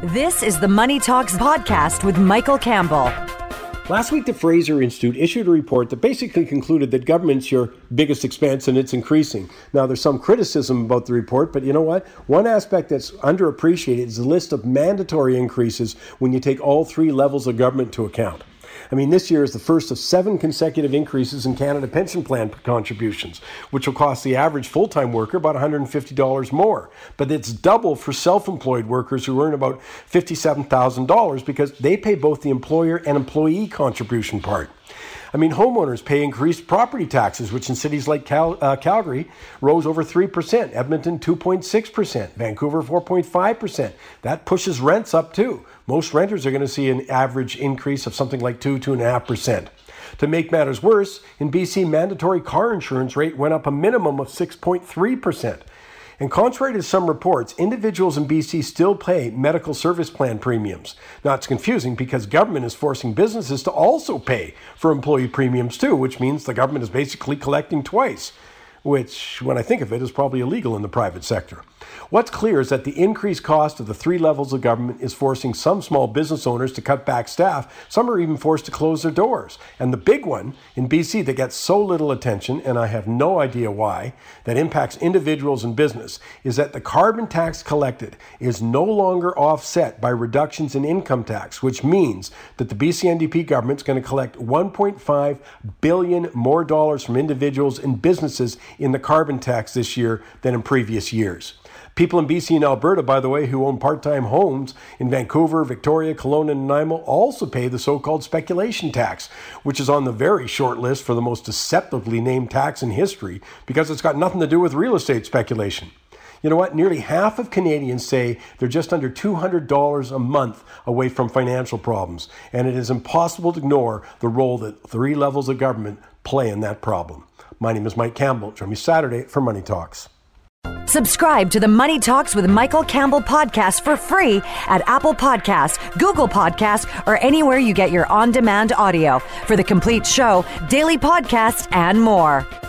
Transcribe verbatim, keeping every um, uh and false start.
This is the Money Talks podcast with Michael Campbell. Last week, the Fraser Institute issued a report that basically concluded that government's your biggest expense and it's increasing. Now, there's some criticism about the report, but you know what? One aspect that's underappreciated is the list of mandatory increases when you take all three levels of government into account. I mean, this year is the first of seven consecutive increases in Canada Pension Plan contributions, which will cost the average full-time worker about one hundred fifty dollars more. But it's double for self-employed workers who earn about fifty-seven thousand dollars because they pay both the employer and employee contribution part. I mean, homeowners pay increased property taxes, which in cities like Cal- uh, Calgary rose over three percent, Edmonton two point six percent, Vancouver four point five percent. That pushes rents up too. Most renters are going to see an average increase of something like two, two point five percent. To make matters worse, in B C, mandatory car insurance rate went up a minimum of six point three percent. And contrary to some reports, individuals in B C still pay medical service plan premiums. Now, it's confusing because government is forcing businesses to also pay for employee premiums too, which means the government is basically collecting twice, which, when I think of it, is probably illegal in the private sector. What's clear is that the increased cost of the three levels of government is forcing some small business owners to cut back staff. Some are even forced to close their doors. And the big one in B C that gets so little attention, and I have no idea why, that impacts individuals and business, is that the carbon tax collected is no longer offset by reductions in income tax, which means that the B C N D P government is going to collect one point five billion dollars more dollars from individuals and businesses in the carbon tax this year than in previous years. People in B C and Alberta, by the way, who own part-time homes in Vancouver, Victoria, Kelowna, and Nanaimo also pay the so-called speculation tax, which is on the very short list for the most deceptively named tax in history because it's got nothing to do with real estate speculation. You know what? Nearly half of Canadians say they're just under two hundred dollars a month away from financial problems, and it is impossible to ignore the role that three levels of government play in that problem. My name is Mike Campbell. Join me Saturday for Money Talks. Subscribe to the Money Talks with Michael Campbell podcast for free at Apple Podcasts, Google Podcasts, or anywhere you get your on-demand audio. For the complete show, daily podcasts, and more.